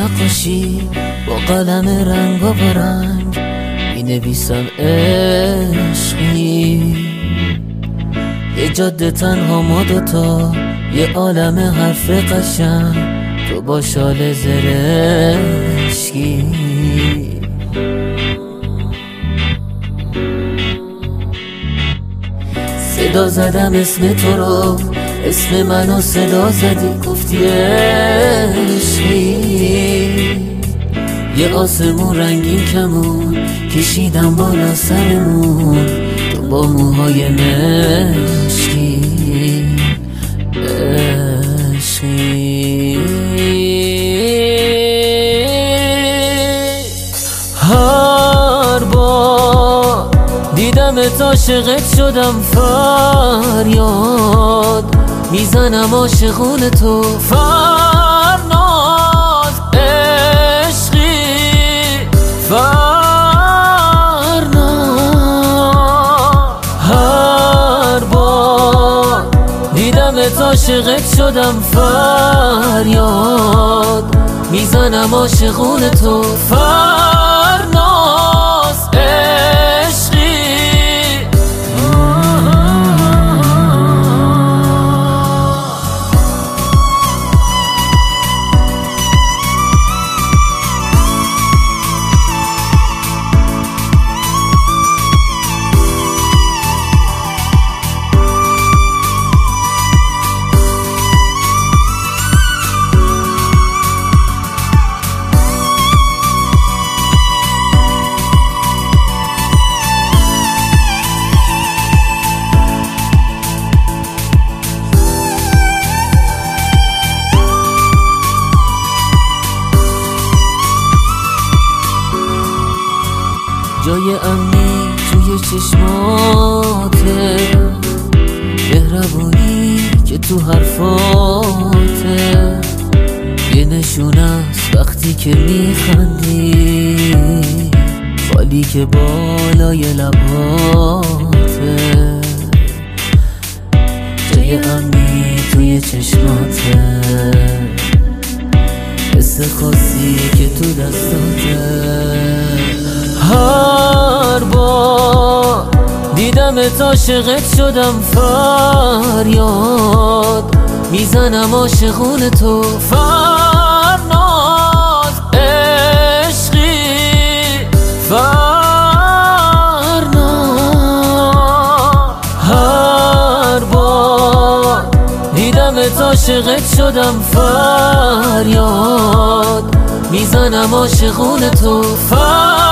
نقاشی با قلم رنگ و رنگ می نویسم عشقی. یه جاده تنها ما دوتا، یه عالم حرف قشنگ، تو با شال زرشکی. صدا زدم اسم تو رو، اسم منو صدا زدی، گفتی عشقی. یه آسمون رنگین کمون کشیدم بالا سرمون، تو با موهای مشکی. عشقی هر بار دیدمت عاشقت شدم، فریاد میزنم عاشقون تو. فرناز عشقی، فرناز هر بار دیدمت عاشقت شدم، فریاد میزنم عاشقون تو. فرناز عشقی. جای امنی توی چشماته، مهربونی که تو حرفاته، یه نشون است وقتی که میخندی، خالی که بالای لباته. جای امنی توی چشماته، حس خاصی که تو دستاته. هر بار دیدمت عاشقت شدم، فریاد میزنم عاشقون تو. فرناز عشقی، فرناز هر بار دیدمت عاشقت شدم، فریاد میزنم عاشقون تو.